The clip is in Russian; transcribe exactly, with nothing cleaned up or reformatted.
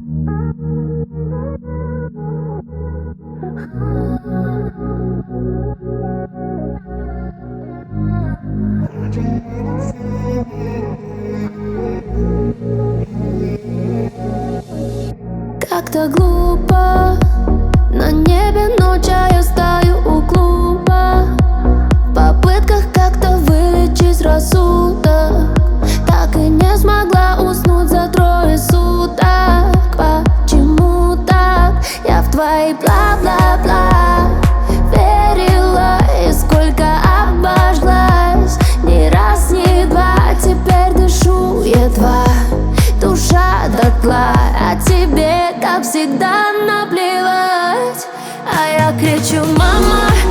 Как-то глупо, на небе ночь, а я стою у клуба, в попытках как-то вылечить рассудок. Так и не смогла уснуть за трое суток. Почему так? Я в твои бла-бла-бла верила, и сколько обожглась. Ни раз, ни два, теперь дышу едва, душа дотла. А тебе, как всегда, наплевать. А я кричу: мама,